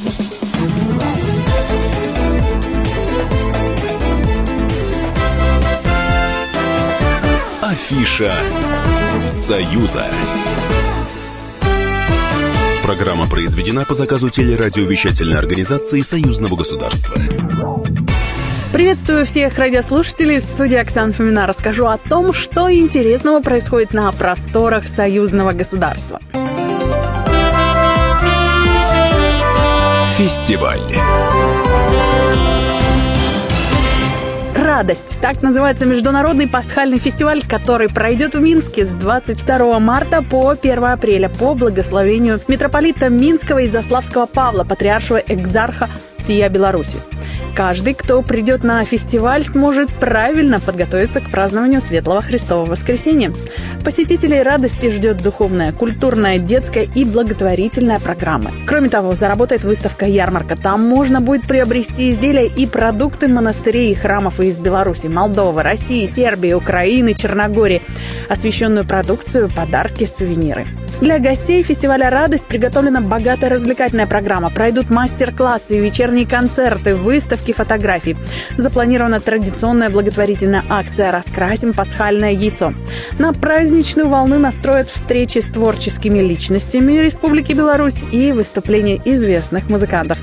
Афиша Союза. Программа произведена по заказу телерадиовещательной организации Союзного государства. Приветствую всех радиослушателей. В студии Оксана Фомина. Расскажу о том, что интересного происходит на просторах Союзного государства. Фестиваль. «Радость» — так называется международный пасхальный фестиваль, который пройдет в Минске с 22 марта по 1 апреля по благословению митрополита Минского и Заславского Павла, патриаршего экзарха всея Беларуси. Каждый, кто придет на фестиваль, сможет правильно подготовиться к празднованию Светлого Христового Воскресения. Посетителей «Радости» ждет духовная, культурная, детская и благотворительная программы. Кроме того, заработает выставка-ярмарка. Там можно будет приобрести изделия и продукты монастырей и храмов из Беларуси, Молдовы, России, Сербии, Украины, Черногории, освященную продукцию, подарки, сувениры. Для гостей фестиваля «Радость» приготовлена богатая развлекательная программа. Пройдут мастер-классы, вечерние концерты, выставки фотографий. Запланирована традиционная благотворительная акция «Раскрасим пасхальное яйцо». На праздничную волну настроят встречи с творческими личностями Республики Беларусь и выступления известных музыкантов.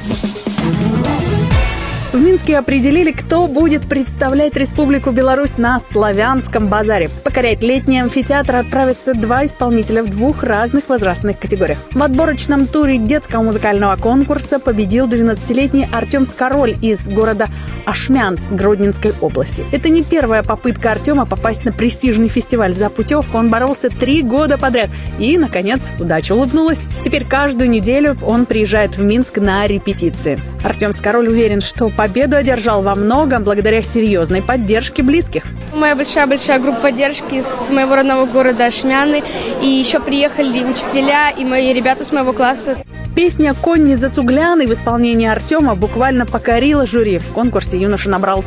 В Минске определили, кто будет представлять Республику Беларусь на Славянском базаре. Покорять летний амфитеатр отправятся 2 исполнителя в 2 разных возрастных категориях. В отборочном туре детского музыкального конкурса победил 12-летний Артем Скороль из города Ашмян Гродненской области. Это не первая попытка Артема попасть на престижный фестиваль. За путевку он боролся 3 года подряд. И, наконец, удача улыбнулась. Теперь каждую неделю он приезжает в Минск на репетиции. Артем Скороль уверен, что победу одержал во многом благодаря серьезной поддержке близких. Моя большая группа поддержки с моего родного города Ашмяны. И еще приехали учителя и мои ребята с моего класса. Песня «Конь не зацугляный» в исполнении Артема буквально покорила жюри. В конкурсе юноша набрал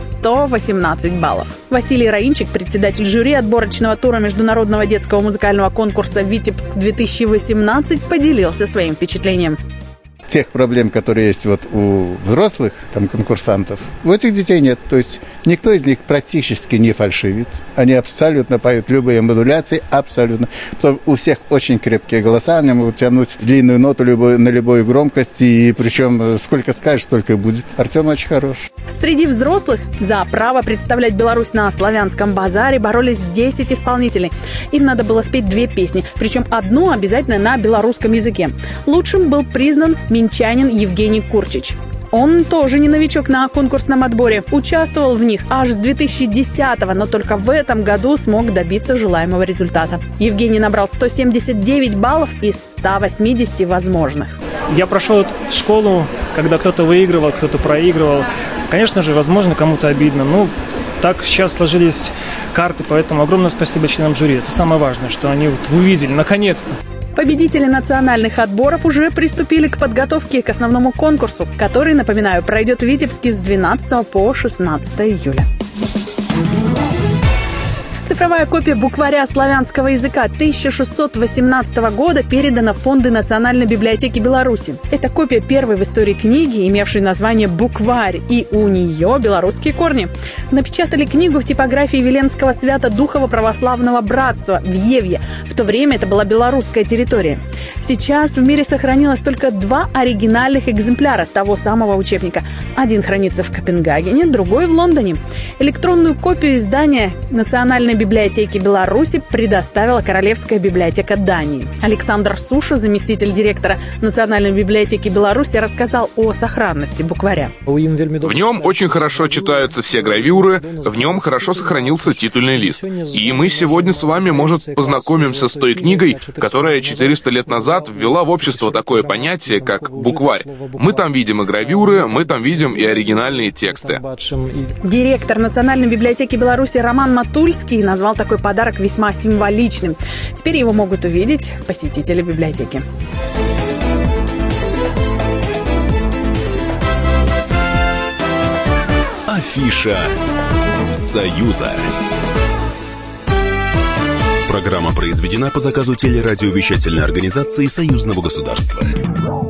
118 баллов. Василий Раинчик, председатель жюри отборочного тура международного детского музыкального конкурса «Витебск-2018», поделился своим впечатлением. Тех проблем, которые есть вот у взрослых конкурсантов, у этих детей нет. То есть никто из них практически не фальшивит. Они абсолютно поют любые модуляции, абсолютно. Потом у всех очень крепкие голоса, они могут тянуть длинную ноту на любую громкость, и причем сколько скажешь, столько и будет. Артем очень хорош. Среди взрослых за право представлять Беларусь на Славянском базаре боролись 10 исполнителей. Им надо было спеть 2 песни, причем одну обязательно на белорусском языке. Лучшим был признан минчанин Евгений Курчич. Он тоже не новичок на конкурсном отборе. Участвовал в них аж с 2010-го, но только в этом году смог добиться желаемого результата. Евгений набрал 179 баллов из 180 возможных. Я прошел школу, когда кто-то выигрывал, кто-то проигрывал. Конечно же, возможно, кому-то обидно. Так сейчас сложились карты, поэтому огромное спасибо членам жюри. Это самое важное, что они увидели, наконец-то. Победители национальных отборов уже приступили к подготовке к основному конкурсу, который, напоминаю, пройдет в Витебске с 12 по 16 июля. Цифровая копия букваря славянского языка 1618 года передана в фонды Национальной библиотеки Беларуси. Это копия первой в истории книги, имевшей название «Букварь», и у нее белорусские корни. Напечатали книгу в типографии Веленского Свято-Духового православного братства в Еве. В то время это была белорусская территория. Сейчас в мире сохранилось только 2 оригинальных экземпляра того самого учебника. Один хранится в Копенгагене, другой в Лондоне. Электронную копию издания Национальной библиотеки Беларуси предоставила Королевская библиотека Дании. Александр Суша, заместитель директора Национальной библиотеки Беларуси, рассказал о сохранности букваря. В нем очень хорошо читаются все гравюры, в нем хорошо сохранился титульный лист. И мы сегодня с вами, может, познакомимся с той книгой, которая 400 лет назад ввела в общество такое понятие, как букварь. Мы там видим и гравюры, мы там видим и оригинальные тексты. Директор Национальной библиотеки Беларуси Роман Матульский назвал такой подарок весьма символичным. Теперь его могут увидеть посетители библиотеки. Афиша Союза. Программа произведена по заказу телерадиовещательной организации Союзного государства.